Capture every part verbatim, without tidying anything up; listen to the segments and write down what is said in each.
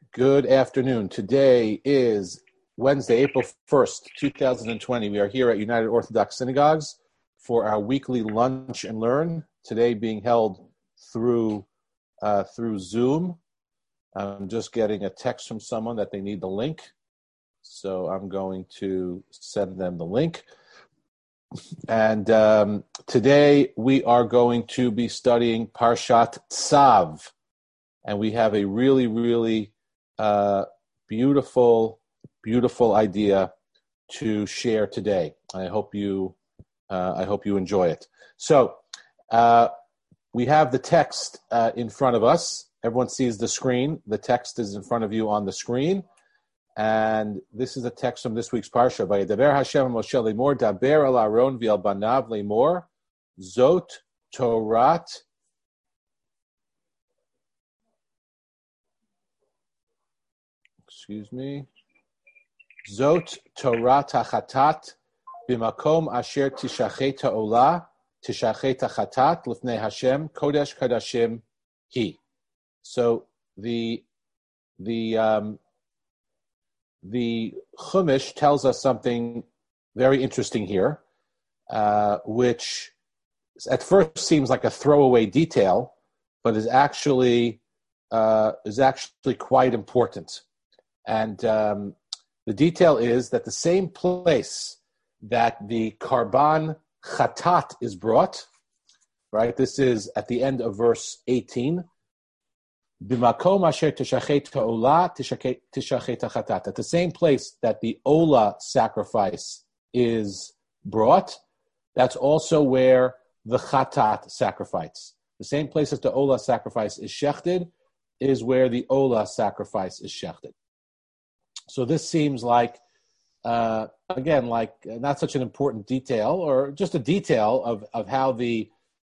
Good afternoon. Today is Wednesday, April first, twenty twenty. We are here at United Orthodox Synagogues for our weekly lunch and learn, today being held through uh, through Zoom. I'm just getting a text from someone that they need the link, so I'm going to send them the link. And um, today we are going to be studying Parshat Tzav, and we have a really, really uh, beautiful, beautiful idea to share today. I hope you, uh, I hope you enjoy it. So uh, we have the text uh, in front of us. Everyone sees the screen. The text is in front of you on the screen. And this is a text from this week's Parsha. Vayedaber Hashem Moshe lemor, daber el Aaron v'el banav lemor, zot Torat Excuse me. Zot Torah tachatat b'makom asher tishachet ha'olah tishachet tachatat l'fnei Hashem kodesh kadashim hi. So the the um, the Chumash tells us something very interesting here, uh, which at first seems like a throwaway detail, but is actually uh, is actually quite important. And um, the detail is that the same place that the Karban Chatat is brought, right? This is at the end of verse eighteen. B'makom asher tishachet ha'olah tishachet hachatat. At the same place that the Olah sacrifice is brought, that's also where the Chatat sacrifice. The same place that the Olah sacrifice is shechted is where the Olah sacrifice is shechted. So this seems like, uh, again, like not such an important detail, or just a detail of, of how the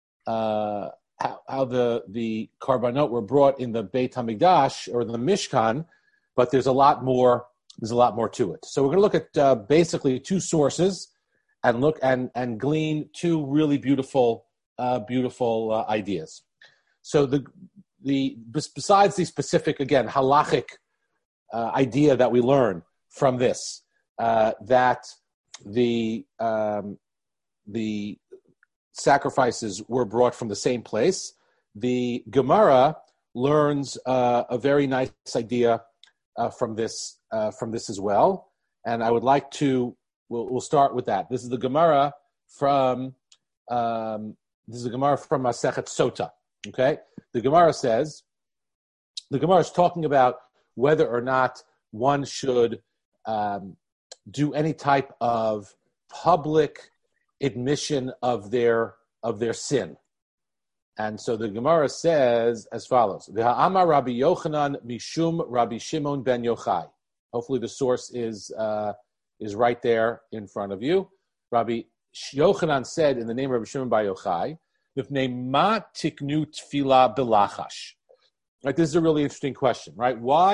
uh, how, how the the karbanot were brought in the Beit Hamikdash or the Mishkan, but there's a lot more. There's a lot more to it. So we're going to look at uh, basically two sources and look and and glean two really beautiful uh, beautiful uh, ideas. So the the besides the specific again halachic Uh, idea that we learn from this, uh, that the um, the sacrifices were brought from the same place. The Gemara learns uh, a very nice idea uh, from this uh, from this as well, and I would like to we'll, we'll start with that. This is the Gemara from um, this is the Gemara from Masechet Sota. Okay, the Gemara says the Gemara is talking about whether or not one should um, do any type of public admission of their of their sin. And so the Gemara says as follows: V'ha'amar Rabbi Yochanan mishum Rabbi Shimon ben Yochai. Hopefully the source is uh, is right there in front of you. Rabbi Yochanan said in the name of Rabbi Shimon ben Yochai, "V'fnei ma tiknu tefila belachash." Right, this is a really interesting question, right? Why,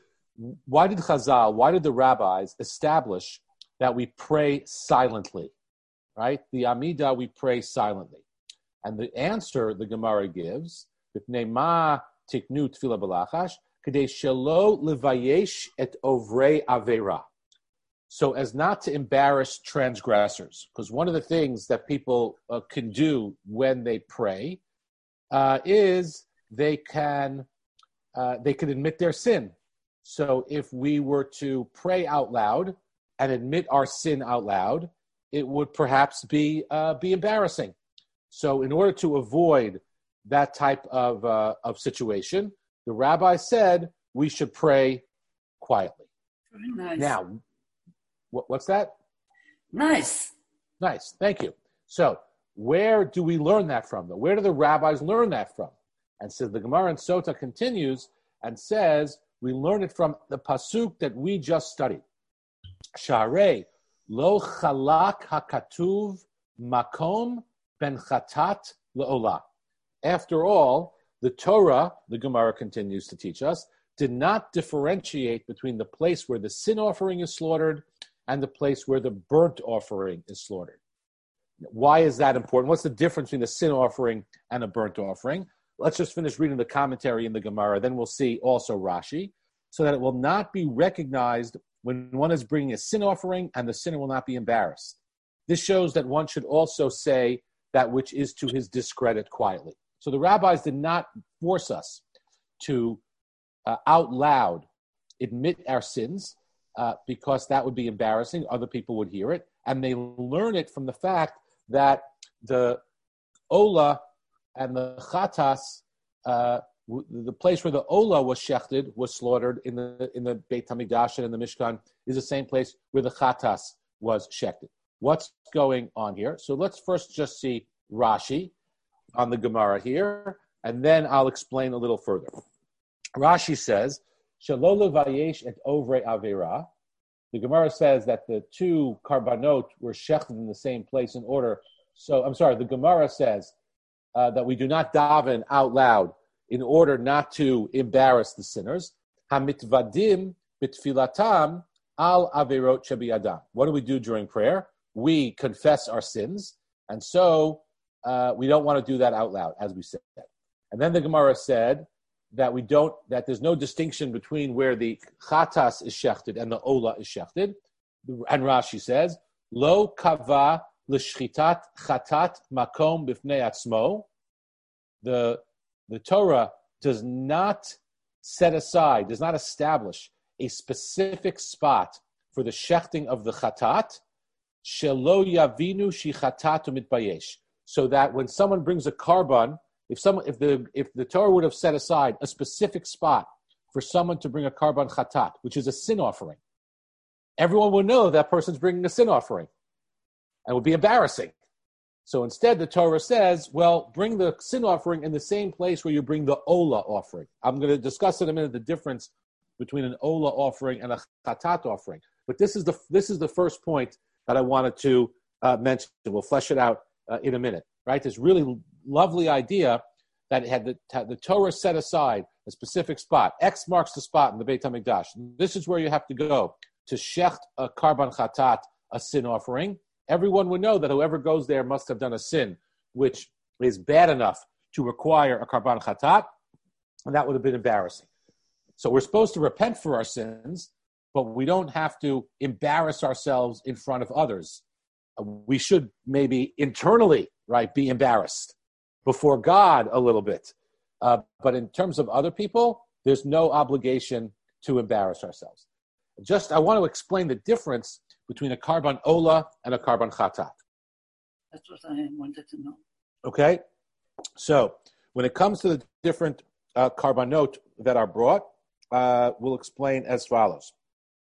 why did Chazal, why did the rabbis establish that we pray silently, right? The Amidah, we pray silently. And the answer the Gemara gives, B'pnei ma tiknu tefila b'lachash, k'dei shelo levayesh et ovrei avera. So as not to embarrass transgressors, because one of the things that people uh, can do when they pray uh, is they can Uh, they could admit their sin. So if we were to pray out loud and admit our sin out loud, it would perhaps be uh, be embarrassing. So in order to avoid that type of uh, of situation, the rabbi said we should pray quietly. Very nice. Now, what, what's that? Nice. Nice. Thank you. So where do we learn that from, though? Where do the rabbis learn that from? And so the Gemara in Sota continues and says, we learn it from the pasuk that we just studied. Sharei lo chalak hakatuv makom ben chatat leolah. After all, the Torah, the Gemara continues to teach us, did not differentiate between the place where the sin offering is slaughtered and the place where the burnt offering is slaughtered. Why is that important? What's the difference between a sin offering and a burnt offering? Let's just finish reading the commentary in the Gemara, then we'll see also Rashi. so that it will not be recognized when one is bringing a sin offering, and the sinner will not be embarrassed. This shows that one should also say that which is to his discredit quietly. So the rabbis did not force us to uh, out loud admit our sins uh, because that would be embarrassing. Other people would hear it. And they learn it from the fact that the Ola and the Chatas, uh, w- the place where the Ola was shechted, was slaughtered in the in the Beit HaMikdash and in the Mishkan, is the same place where the Chatas was shechted. What's going on here? So let's first just see Rashi on the Gemara here, and then I'll explain a little further. Rashi says, Shelo levayesh et ovre avera. The Gemara says that the two karbanot were shechted in the same place in order. So, I'm sorry, the Gemara says uh, that we do not daven out loud in order not to embarrass the sinners. Hamitvadim bitfilatam al averot shebiyadam. What do we do during prayer? We confess our sins, and so uh, we don't want to do that out loud, as we said. And then the Gemara said that we don't, that there's no distinction between where the chatas is shechted and the ola is shechted. And Rashi says, Lo kava l'shchitat chatat makom b'fnei atzmo. The the Torah does not set aside, does not establish a specific spot for the shechting of the chatat, shelo yavinu shi chatat u'mitbayesh, so that when someone brings a karban, If someone, if the if the Torah would have set aside a specific spot for someone to bring a karban chatat, which is a sin offering, everyone would know that person's bringing a sin offering, and it would be embarrassing. So instead, the Torah says, "Well, bring the sin offering in the same place where you bring the ola offering." I'm going to discuss in a minute the difference between an ola offering and a chatat offering. But this is the this is the first point that I wanted to uh, mention. We'll flesh it out uh, in a minute. Right? This really lovely idea that had the, had the Torah set aside a specific spot. X marks the spot in the Beit HaMikdash. This is where you have to go to shecht a karban chatat, a sin offering. Everyone would know that whoever goes there must have done a sin, which is bad enough to require a karban chatat, and that would have been embarrassing. So we're supposed to repent for our sins, but we don't have to embarrass ourselves in front of others. We should maybe internally, right, be embarrassed before God a little bit. Uh, but in terms of other people, there's no obligation to embarrass ourselves. Just, I want to explain the difference between a karban ola and a karban chatat. That's what I wanted to know. Okay? So, when it comes to the different uh, karbanot that are brought, uh, we'll explain as follows.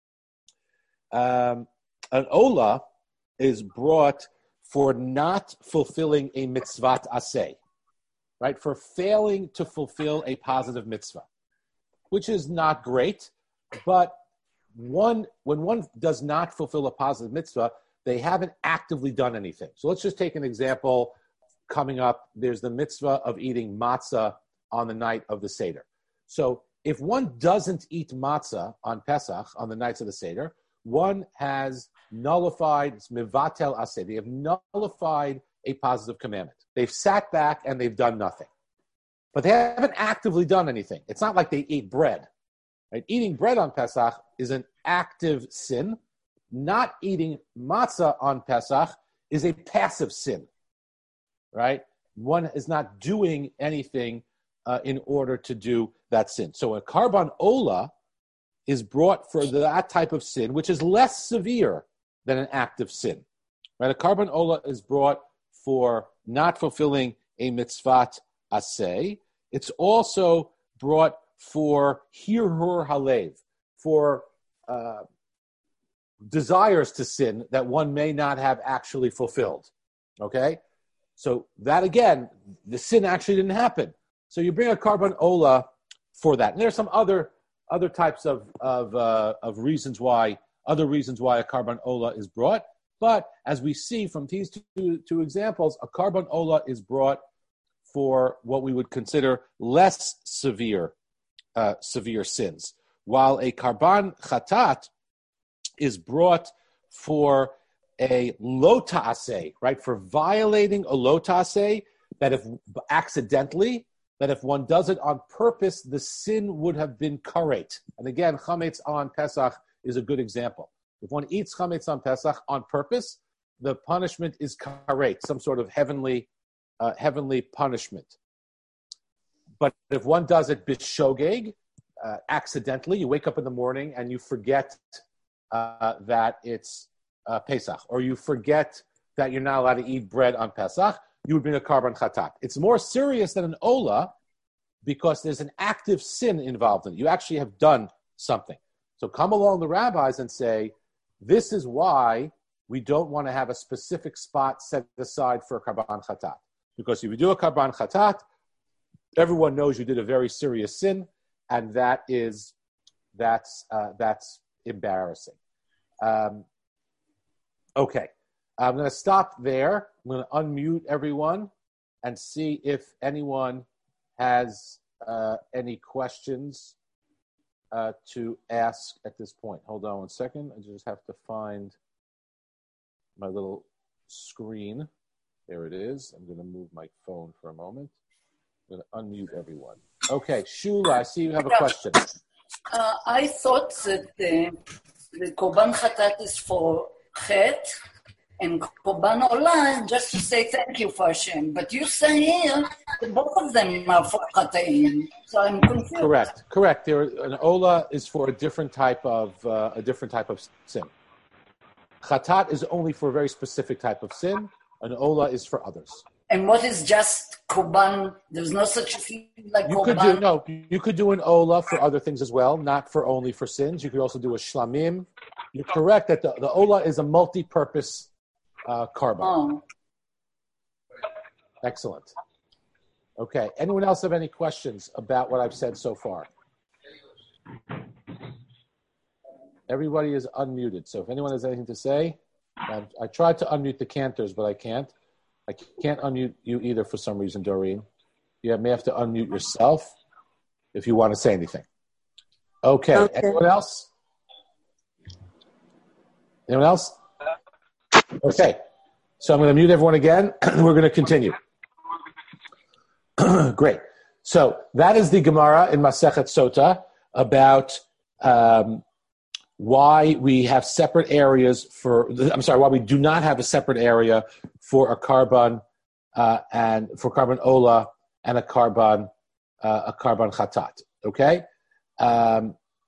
Um, an ola is brought for not fulfilling a mitzvat aseh, right? For failing to fulfill a positive mitzvah, which is not great, but one when one does not fulfill a positive mitzvah, they haven't actively done anything. So let's just take an example coming up. There's the mitzvah of eating matzah on the night of the Seder. So if one doesn't eat matzah on Pesach, on the nights of the Seder, one has nullified, it's mivatel aseh. They have nullified a positive commandment. They've sat back and they've done nothing. But they haven't actively done anything. It's not like they ate bread. Right? Eating bread on Pesach is an active sin. Not eating matzah on Pesach is a passive sin. Right? One is not doing anything uh, in order to do that sin. So a karban ola is brought for that type of sin, which is less severe than an active sin. Right? A karban ola is brought for not fulfilling a mitzvat aseh. It's also brought for hirhur halev, for uh, desires to sin that one may not have actually fulfilled. Okay? So that again, the sin actually didn't happen. So you bring a karban ola for that. And there are some other other types of of, uh, of reasons why, other reasons why a karban ola is brought. But as we see from these two, two examples, a karban ola is brought for what we would consider less severe uh, severe sins, while a karban chatat is brought for a lo ta'aseh, right, for violating a lo ta'aseh, that if accidentally that if one does it on purpose, the sin would have been karet. And again, chametz on Pesach is a good example. If one eats chametz on Pesach on purpose, the punishment is karet, some sort of heavenly, uh, heavenly punishment. But if one does it bishogeg, uh, accidentally, you wake up in the morning and you forget uh, that it's uh, Pesach, or you forget that you're not allowed to eat bread on Pesach, you would bring a karban chatat. It's more serious than an ola because there's an active sin involved in it. You actually have done something. So come along the rabbis and say, this is why we don't want to have a specific spot set aside for a karban chatat. Because if you do a karban chatat, everyone knows you did a very serious sin, and that is, that's, uh, that's embarrassing. Um, okay. I'm going to stop there. I'm going to unmute everyone and see if anyone has uh, any questions uh, to ask at this point. Hold on one second. I just have to find my little screen. There it is. I'm going to move my phone for a moment. I'm going to unmute everyone. Okay, Shula, I see you have a question. Uh, I thought that the, the Korban Chatat is for Chet, and Korban Olah, just to say thank you for Hashem. But you say here that both of them are for Chataim. So I'm confused. Correct, correct. There, an Olah is for a different type of uh, a different type of sin. Chatat is only for a very specific type of sin. An Olah is for others. And what is just Korban? There's no such thing like you Korban. Could do, no, you could do an Olah for other things as well, not for only for sins. You could also do a Shlamim. You're correct that the, the Olah is a multi-purpose Uh, carbon. Oh. Excellent. Okay. Anyone else have any questions about what I've said so far? Everybody is unmuted. So if anyone has anything to say, um, I tried to unmute the cantors, but I can't. I can't unmute you either for some reason, Doreen. You may have to unmute yourself if you want to say anything. Okay. okay. Anyone else? Anyone else? Okay, so I'm going to mute everyone again, and we're going to continue. Great. So that is the Gemara in Masechet Sota about um, why we have separate areas for, I'm sorry, why we do not have a separate area for a karban uh, and for karban ola and a karban uh, a karban chatat. Okay, um,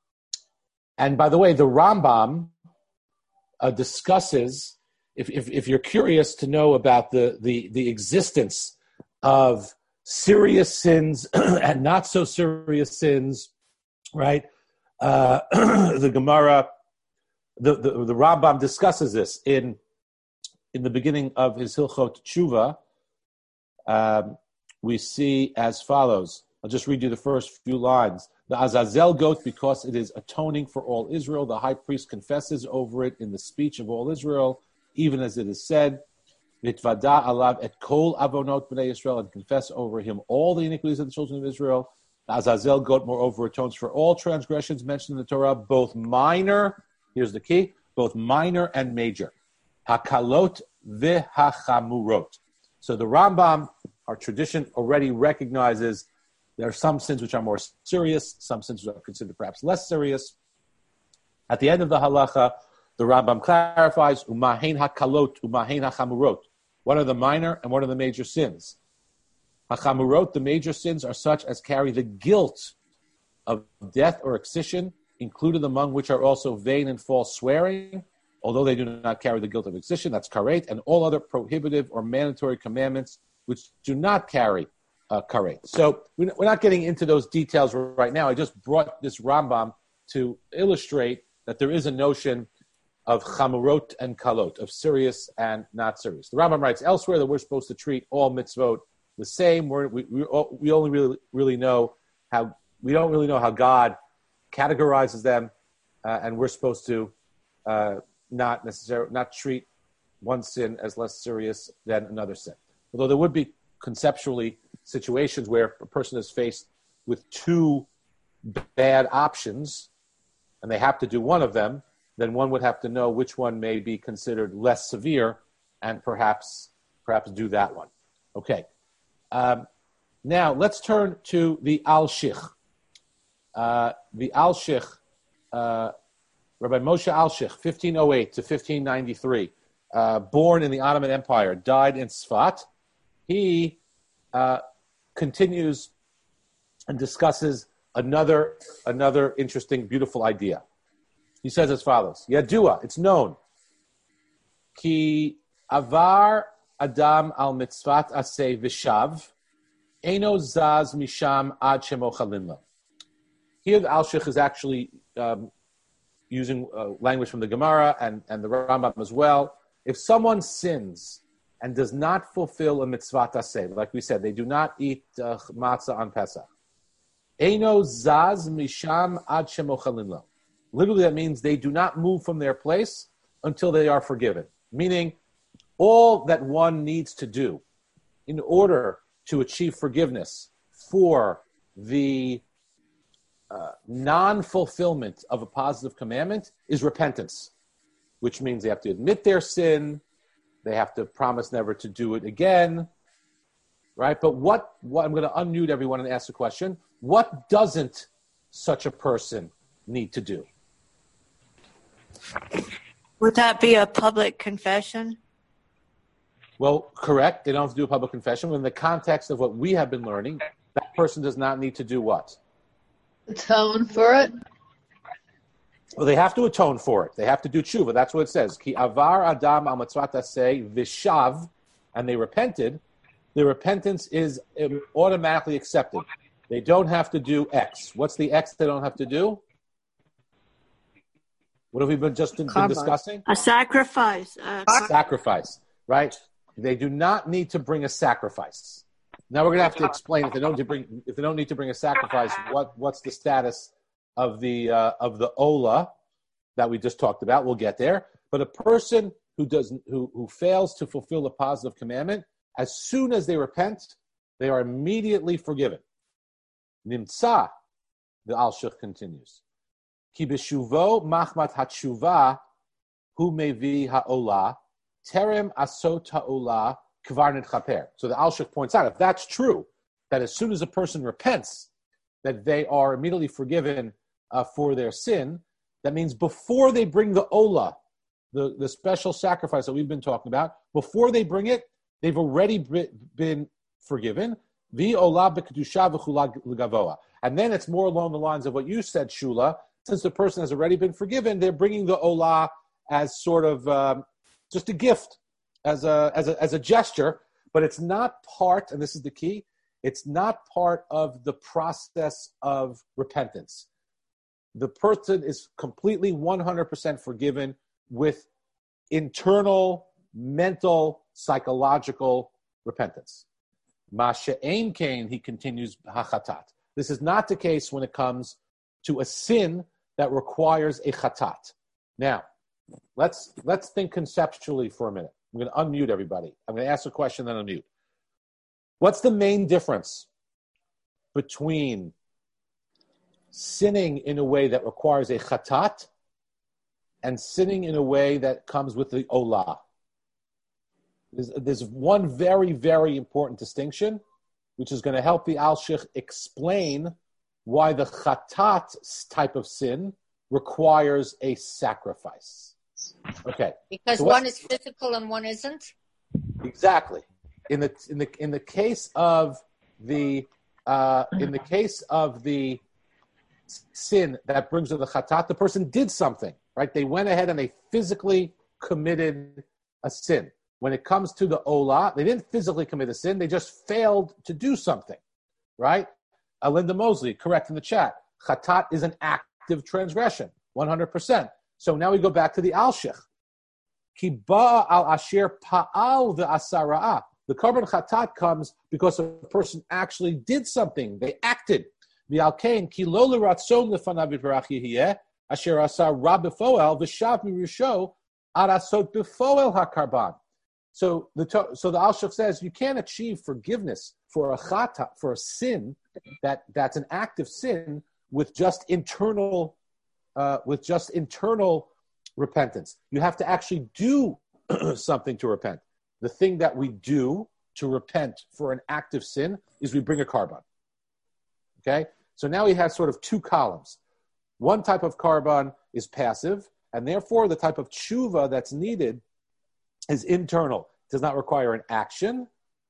and by the way, the Rambam uh, discusses. If, if if you're curious to know about the, the, the existence of serious sins and not so serious sins, right? Uh, the Gemara, the, the the Rambam discusses this in in the beginning of his Hilchot Tshuva. Um, we see as follows. I'll just read you the first few lines. The Azazel goat, because it is atoning for all Israel. The high priest confesses over it in the speech of all Israel. Even as it is said, Nitvada alav et kol avonot b'nei Yisrael, and confess over him all the iniquities of the children of Israel. The Azazel goat, moreover, atones for all transgressions mentioned in the Torah, both minor, here's the key, both minor and major. Hakalot v'hachamurot. So the Rambam, our tradition, already recognizes there are some sins which are more serious, some sins which are considered perhaps less serious. At the end of the halacha, the Rambam clarifies, umahein hakalot, umahein hachamurot. What are the minor and what are the major sins? Hachamurot, the major sins, are such as carry the guilt of death or excision, included among which are also vain and false swearing, although they do not carry the guilt of excision, that's karet, and all other prohibitive or mandatory commandments which do not carry uh, karet. So we're not getting into those details right now. I just brought this Rambam to illustrate that there is a notion of chamurot and kalot, of serious and not serious. The Rambam writes elsewhere that we're supposed to treat all mitzvot the same. We're, we we we only really really know how we don't really know how God categorizes them, uh, and we're supposed to uh, not necessarily not treat one sin as less serious than another sin. Although there would be conceptually situations where a person is faced with two bad options, and they have to do one of them, then one would have to know which one may be considered less severe, and perhaps perhaps do that one. Okay. Um, Now, let's turn to the Al-Shich. Uh, the Al-Shich, uh, Rabbi Moshe Al-Shich, fifteen oh eight to fifteen ninety-three, uh, born in the Ottoman Empire, died in Sfat. He uh, continues and discusses another, another interesting, beautiful idea. He says as follows, Yadua, it's known, Ki avar adam al mitzvat aseh v'shav, Eino zaz misham ad shemochalin lo. Here the Al-Shich is actually um, using uh, language from the Gemara and, and the Rambam as well. If someone sins and does not fulfill a mitzvah taseh, like we said, they do not eat uh, matzah on Pesach. Eino zaz misham ad shemochalin lo. Literally that means they do not move from their place until they are forgiven. Meaning all that one needs to do in order to achieve forgiveness for the uh, non-fulfillment of a positive commandment is repentance, which means they have to admit their sin, they have to promise never to do it again, right? But what, what I'm going to unmute everyone and ask the question, what doesn't such a person need to do? Would that be a public confession? Well, correct. They don't have to do a public confession. In the context of what we have been learning, that person does not need to do what? Atone for it? Well, they have to atone for it. They have to do tshuva. That's what it says. Ki avar adam al mitzvat aseh v'shav, and they repented. The repentance is automatically accepted. They don't have to do X. What's the X they don't have to do? What have we been just been, been discussing? A sacrifice. A sacrifice, right? They do not need to bring a sacrifice. Now we're going to have to explain if they don't to bring if they don't need to bring a sacrifice, what what's the status of the uh, of the ola that we just talked about? We'll get there. But a person who doesn't who who fails to fulfill a positive commandment, as soon as they repent, they are immediately forgiven. Nimtza, the Al-Shich continues. Ki b'shuvo machmat hatshuva hu mevi ha'ola terem asot ha'ola kvar nitchaper. So the Al-Shich points out, if that's true, that as soon as a person repents, that they are immediately forgiven uh, for their sin, that means before they bring the ola, the, the special sacrifice that we've been talking about, before they bring it, they've already been forgiven. Vi ola b'kedusha v'chula l'gavoa. And then it's more along the lines of what you said, Shula. Since the person has already been forgiven, they're bringing the olah as sort of um, just a gift, as a, as a as a gesture, but it's not part, and this is the key, it's not part of the process of repentance. The person is completely one hundred percent forgiven with internal, mental, psychological repentance. Ma she'ein kain, he continues, hachatat. This is not the case when it comes to a sin that requires a chatat. Now, let's let's think conceptually for a minute. I'm going to unmute everybody. I'm going to ask a question, then unmute. What's the main difference between sinning in a way that requires a chatat and sinning in a way that comes with the olah? There's, there's one very, very important distinction, which is going to help the Al-Shich explain why the chatat type of sin requires a sacrifice. Okay. Because so one is physical and one isn't? Exactly. In the in the in the case of the uh, in the case of the sin that brings to the chatat, the person did something, right? They went ahead and they physically committed a sin. When it comes to the olah, they didn't physically commit a sin, they just failed to do something, right? Uh, Linda Mosley, correct in the chat. Chatat is an active transgression, one hundred percent. So now we go back to the Al-Shich. Ki ba'a al asher pa'al v'asara'ah. The korban chatat comes because a person actually did something. They acted. V'alkein ki lo l'ratzon lefanav yitbarach yehiyeh asher asa ra b'foel v'shav mirusho arasot b'foel hakarban. So the so the Al-Shich says you can't achieve forgiveness for a chata, for a sin that, that's an active sin with just internal uh, with just internal repentance. You have to actually do something to repent. The thing that we do to repent for an active sin is we bring a carbon. Okay? So now we have sort of two columns. One type of carbon is passive, and therefore the type of tshuva that's needed is internal. It does not require an action.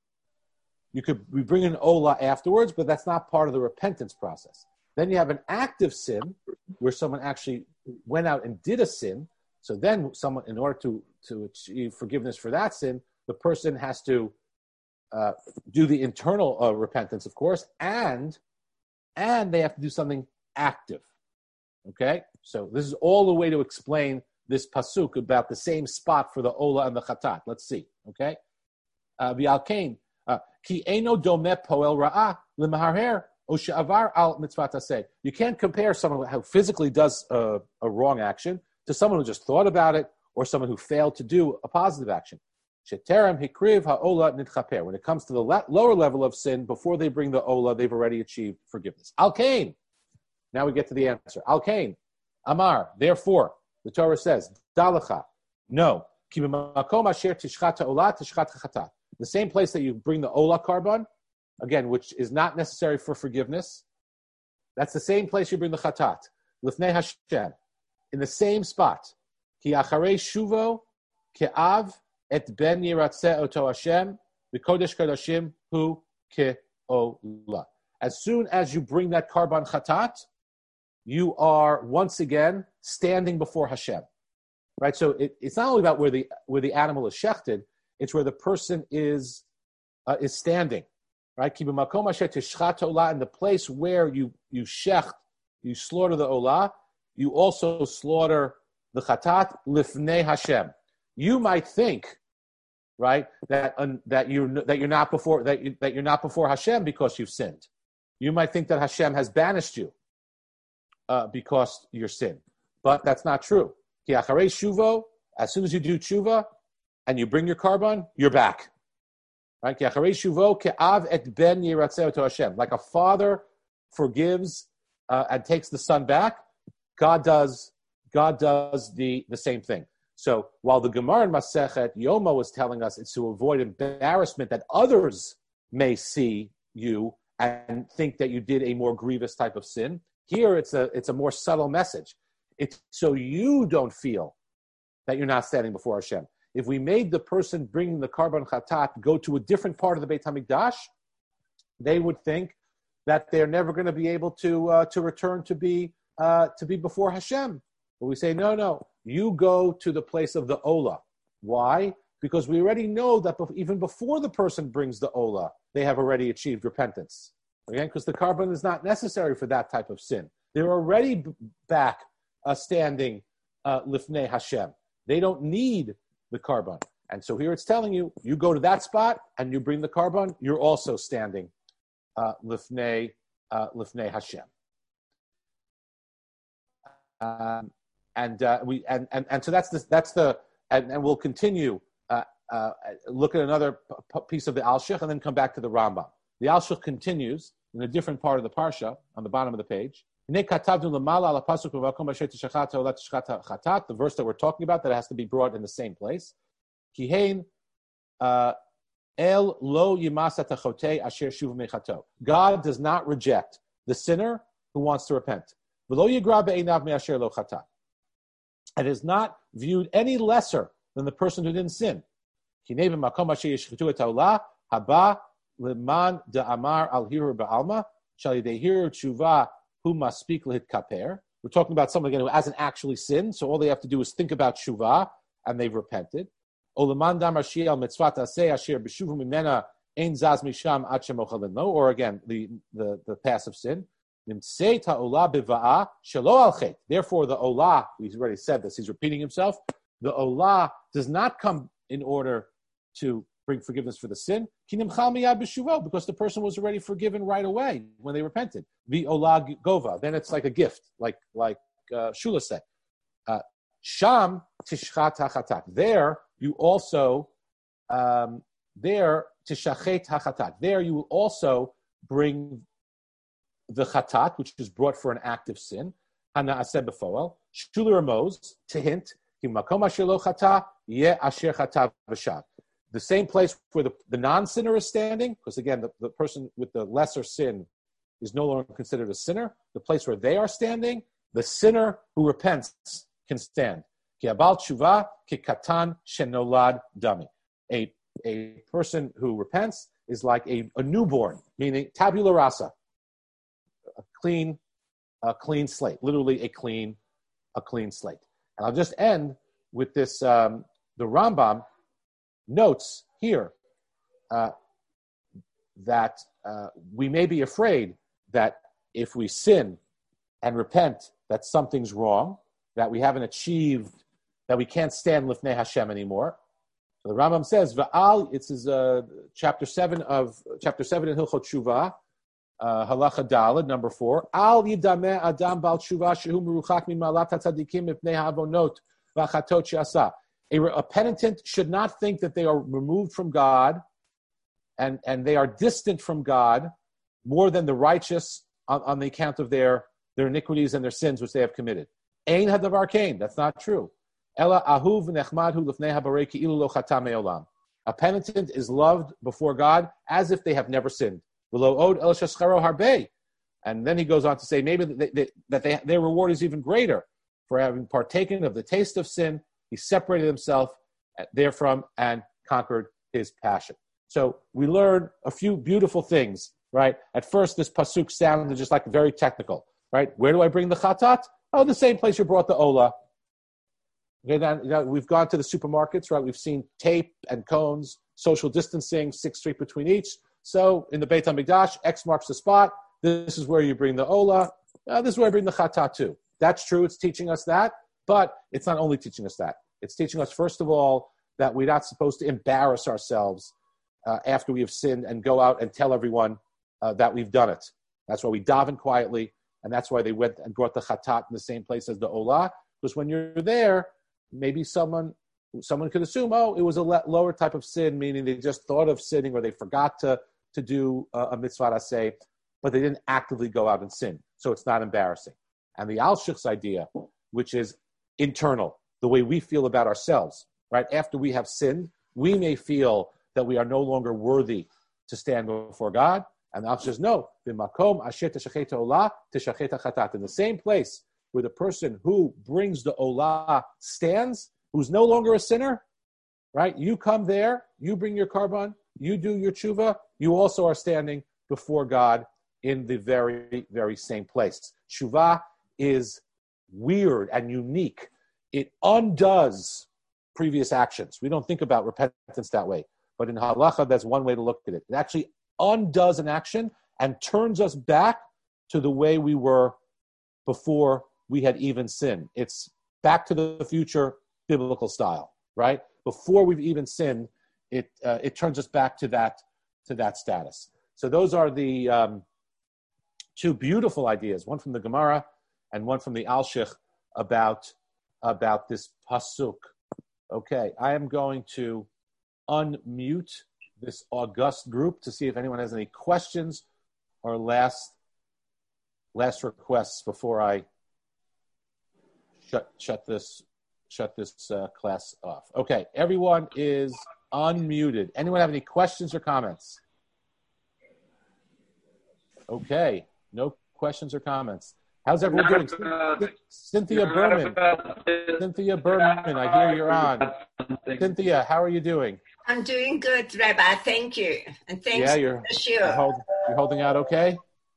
You could we bring an ola afterwards, but that's not part of the repentance process. Then you have an active sin, where someone actually went out and did a sin. So then someone, in order to, to achieve forgiveness for that sin, the person has to uh, do the internal uh, repentance, of course, and and they have to do something active. Okay? So this is all the way to explain this pasuk about the same spot for the ola and the chatat. Let's see. Okay? V'alkein, ki eno domeh poel ra'ah l'maharher o she'avar al mitzvat aseh. You can't compare someone who physically does a, a wrong action to someone who just thought about it or someone who failed to do a positive action. Sheterem hikriv ha'ola nitchaper. When it comes to the la- lower level of sin, before they bring the ola, they've already achieved forgiveness. Al-Kain. Now we get to the answer. Al-Kain. Amar. Therefore, the Torah says, Dalacha. No. Ki b'makom asher tishchat ha'ola tishchat ha'chatat. The same place that you bring the ola carbon, again, which is not necessary for forgiveness, that's the same place you bring the chatat. Lifnei Hashem. In the same spot. Ki acharei shuvo ke'av et ben yiratzeh oto Hashem v'kodesh kodashim hu ke'ola. As soon as you bring that carbon chatat, you are once again standing before Hashem. Right? So it, it's not only about where the where the animal is shechted, it's where the person is uh, is standing. Right? Ki b'makom asher tishchat ola, in the place where you you shecht, you slaughter the ola, you also slaughter the chatat lifnei Hashem. You might think, right, that uh, that you that you're not before that you, that you're not before Hashem because you've sinned. You might think that Hashem has banished you uh, because you're sinned, but that's not true. Ki acharei shuvo, as soon as you do tshuva and you bring your carbon, you're back. Right? Ki acharei shuvo ke'av et ben yiratzeh oto Hashem. Like a father forgives uh, and takes the son back, God does. God does the, the same thing. So while the Gemara in Masechet Yoma was telling us it's to avoid embarrassment that others may see you and think that you did a more grievous type of sin, here it's a it's a more subtle message. It's so you don't feel that you're not standing before Hashem. If we made the person bringing the carbon chatat go to a different part of the Beit HaMikdash, they would think that they're never going to be able to uh, to return to be uh, to be before Hashem. But we say, no, no, you go to the place of the ola. Why? Because we already know that even before the person brings the ola, they have already achieved repentance. Again, because the carbon is not necessary for that type of sin. They're already b- back uh, standing uh, lifnei Hashem. They don't need the carbon. And so here it's telling you, you go to that spot and you bring the carbon, you're also standing uh, lifnei uh, lifnei Hashem. Um, and uh, we and, and and so that's the that's the and, and we'll continue uh, uh, look at another p- piece of the Alshich and then come back to the Rambam. The Alshich continues in a different part of the parsha on the bottom of the page. The verse that we're talking about that has to be brought in the same place. Kihein el lo yimasa tachote asher shuv mechato. God does not reject the sinner who wants to repent. V'lo yigra be'einav me'asher lo chata. It is not viewed any lesser than the person who didn't sin. Kinei b'makom asher yishchitu et ha'olah haba leman da'amar al hiru ba'alma shal yidei hiru tshuva hu maspik lehit kaper. We're talking about someone again who hasn't actually sinned, so all they have to do is think about tshuva and they've repented. Or again, the, the, the passive sin. Therefore, the olah, he's already said this, he's repeating himself, the olah does not come in order to bring forgiveness for the sin, because the person was already forgiven right away when they repented. The olah gova, then it's like a gift, like like uh, Shula said. Uh, Sham tishchat hachatat. There, you also, um, there, tishachet hachatat. There, you will also bring the chatat, which is brought for an active sin. Hana aseh befoel. Shula ramos, to hint, ki makom asher lo chata, ye asher chata v'shav. the same place where the, the non-sinner is standing, because again, the, the person with the lesser sin is no longer considered a sinner. The place where they are standing, the sinner who repents can stand. Ki abal tshuva ki katan shenolad dami. A a person who repents is like a, a newborn, meaning tabula rasa, a clean, a clean slate, literally a clean, a clean slate. And I'll just end with this. Um, the Rambam notes here uh, that uh, we may be afraid that if we sin and repent, that something's wrong, that we haven't achieved, that we can't stand Lifnei Hashem anymore. So the Rambam says, "Va'al." It's his, uh, chapter seven of chapter seven in Hilchot Tshuva, uh, halacha daled, number four. Al yidameh adam bal tshuva shehu meruchak min malat hatzadikim mipnei ha'avonot v'achatot she'asa. A penitent should not think that they are removed from God and, and they are distant from God more than the righteous on, on the account of their, their iniquities and their sins which they have committed. Ein hadavar kain. That's not true. Ela ahuv nechmadhu lifnei habarei ki'ilu lo chata me'olam. A penitent is loved before God as if they have never sinned. V'lo od el shescharo harbei. And then he goes on to say maybe that, they, that they, their reward is even greater for having partaken of the taste of sin. He separated himself therefrom and conquered his passion. So we learn a few beautiful things, right? At first, this pasuk sounded just like very technical, right? Where do I bring the chatat? Oh, the same place you brought the ola. Okay, then, you know, we've gone to the supermarkets, right? We've seen tape and cones, social distancing, six feet between each. So in the Beit HaMikdash, X marks the spot. This is where you bring the ola. Uh, this is where I bring the chatat too. That's true. It's teaching us that. But it's not only teaching us that. It's teaching us, first of all, that we're not supposed to embarrass ourselves uh, after we have sinned and go out and tell everyone uh, that we've done it. That's why we daven quietly, and that's why they went and brought the chatat in the same place as the olah, because when you're there, maybe someone someone could assume, oh, it was a le- lower type of sin, meaning they just thought of sinning or they forgot to, to do uh, a mitzvah aseh, but they didn't actively go out and sin, so it's not embarrassing. And the Alshich's idea, which is internal, the way we feel about ourselves, right? After we have sinned, we may feel that we are no longer worthy to stand before God. And the Alshich says, no, in the same place where the person who brings the olah stands, who's no longer a sinner, right? You come there, you bring your karban, you do your tshuva, you also are standing before God in the very, very same place. Tshuva is weird and unique. It undoes previous actions. We don't think about repentance that way. But in halacha, that's one way to look at it. It actually undoes an action and turns us back to the way we were before we had even sinned. It's back to the future biblical style, right? Before we've even sinned, it uh, it turns us back to that to that status. So those are the um, two beautiful ideas, one from the Gemara and one from the Alshich about about this pasuk. Okay, I am going to unmute this august group to see if anyone has any questions or last last requests before I shut shut this shut this uh, class off. Okay, everyone is unmuted. Anyone have any questions or comments? Okay, no questions or comments. How's everyone doing? Cynthia Berman. Cynthia Berman, I hear you're on. Cynthia, how are you doing? I'm doing good, Rabbi. Thank you. And thanks yeah, you're, for the show. You're, hold, you're holding out okay?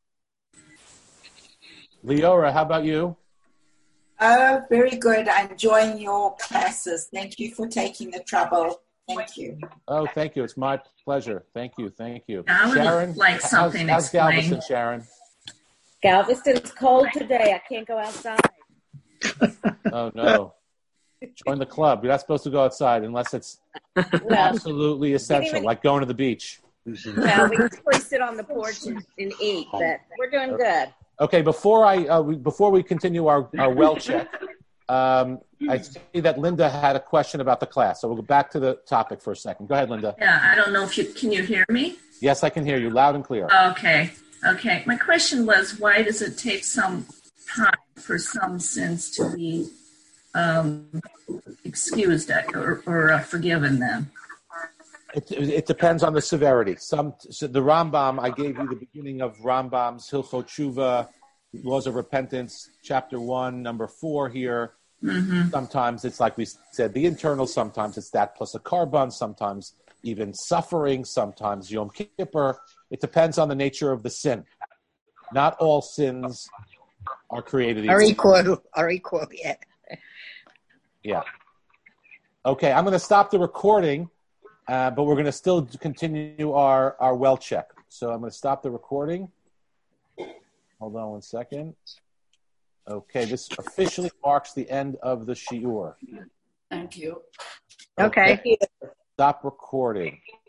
Leora, how about you? Oh, very good. I'm enjoying your classes. Thank you for taking the trouble. Thank you. Oh, thank you. It's my pleasure. Thank you. Thank you. I would Sharon, like something how's, how's explained. Galveston, Sharon? Galveston's cold today. I can't go outside. Oh, no. Join the club. You're not supposed to go outside unless it's Well, absolutely essential, even- like going to the beach. well, we usually sit on the porch and, and eat, but we're doing good. Okay, before I uh, we, before we continue our, our well check, um, I see that Linda had a question about the class. So we'll go back to the topic for a second. Go ahead, Linda. Yeah, I don't know if you, can you hear me? Yes, I can hear you loud and clear. Okay, okay. My question was, why does it take some time for some sins to be um, excused or, or uh, forgiven then? It, it depends on the severity. Some so the Rambam, I gave you the beginning of Rambam's Hilchot Tshuva, Laws of Repentance, chapter one, number four here. Mm-hmm. Sometimes it's like we said, the internal. Sometimes it's that plus a carbon. Sometimes even suffering. Sometimes Yom Kippur. It depends on the nature of the sin. Not all sins are created Are equal. equal. Are equal. Yeah. Yeah. Okay, I'm going to stop the recording, uh, but we're going to still continue our, our well check. So I'm going to stop the recording. Hold on one second. Okay, this officially marks the end of the shiur. Thank you. Okay. Stop recording.